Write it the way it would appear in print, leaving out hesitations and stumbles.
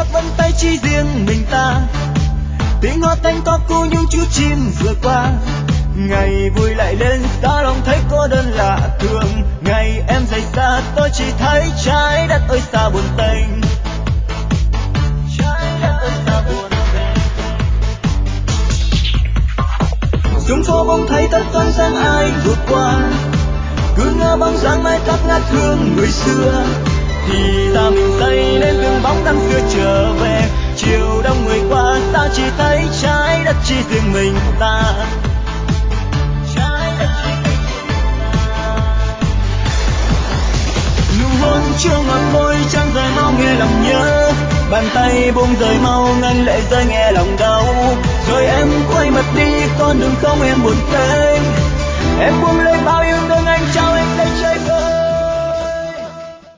vân tay chỉ riêng mình ta. Tiếng hoa thanh có cu những chú chim vừa qua. Ngày vui lại lên ta lòng thấy cô đơn lạ thường. Ngày em rời xa tôi chỉ thấy trái đất ơi xa buồn tênh. Trái đất ơi xa buồn tênh. Xuống phố bỗng thấy tất toán sáng ai vượt qua. Cứ ngỡ bóng dáng mái tóc ngát hương người xưa. Thì ta mình xây nên từng bóng năm xưa trở về. Chiều đông người qua ta chỉ thấy trái đất chỉ riêng mình ta. Trái đất chỉ riêng mình ta. Nụ hôn chưa ngọt môi chẳng rời mau nghe lòng nhớ. Bàn tay buông rời mau ngăn lệ rơi nghe lòng đau. Rồi em quay mặt đi con đường không em buồn tênh. Em buông lời bao yêu thương anh trao